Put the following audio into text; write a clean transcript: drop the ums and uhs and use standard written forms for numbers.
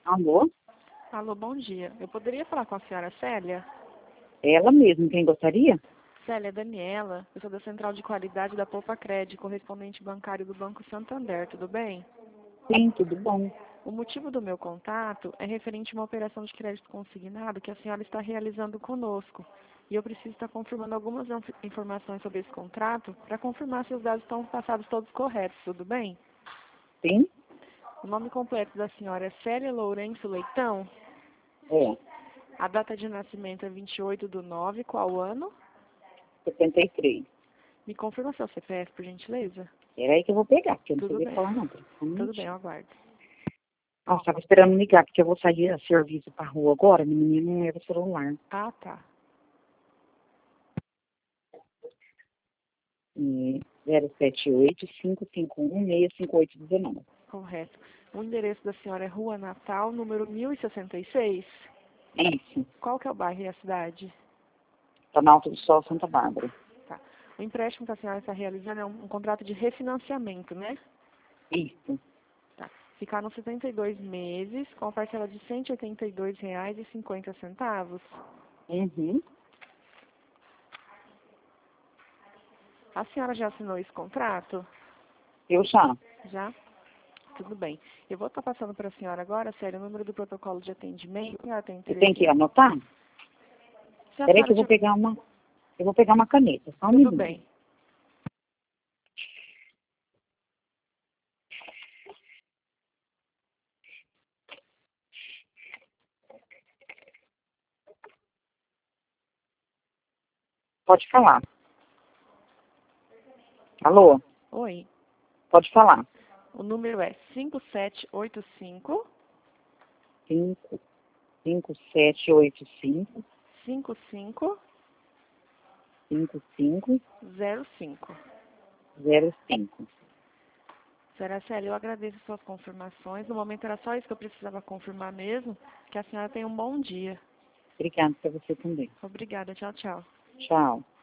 Alô? Alô, bom dia. Eu poderia falar com a senhora Célia? Ela mesmo, quem gostaria? Célia, Daniela. Eu sou da Central de Qualidade da Poupa Cred, correspondente bancário do Banco Santander, tudo bem? Sim, tudo bom. O motivo do meu contato é referente a uma operação de crédito consignado que a senhora está realizando conosco. E eu preciso estar confirmando algumas informações sobre esse contrato para confirmar se os dados estão passados todos corretos, tudo bem? Sim? O nome completo da senhora é Célia Lourenço Leitão. É, A data de nascimento é 28/9, qual ano? 73. Me confirma seu CPF, por gentileza? Era aí que eu vou pegar, porque eu não Tudo sabia bem. falar não. Tudo bem, eu aguardo. Nossa, tava esperando me ligar, porque eu vou sair a serviço pra rua agora, meu menino não leva o celular. Ah, tá. E 078-551-65819. Correto. O endereço da senhora é Rua Natal, número 1066. Isso, Qual que é o bairro e a cidade? tá na Alta do Sol, Santa Bárbara. Tá. O empréstimo que a senhora está realizando é um contrato de refinanciamento, né? Isso. Tá. Ficaram 72 meses, com a parcela de R$ 182,50. Uhum. A senhora já assinou esse contrato? Eu já. Já? Tudo bem. Eu vou estar passando para a senhora agora, sério, o número do protocolo de atendimento. A senhora tem Você tem interesse? que anotar? Se a Peraí que senhora eu vou tiver... pegar uma... Eu vou pegar uma caneta, só um Tudo minuto. bem. Pode falar. Alô? Oi. Pode falar. O número é 5785 5785 5505. 5505. Senhora Célia, eu agradeço suas confirmações. No momento era só isso que eu precisava confirmar mesmo. Que a senhora tenha um bom dia. Obrigada para você também. Obrigada. Tchau, tchau. Tchau.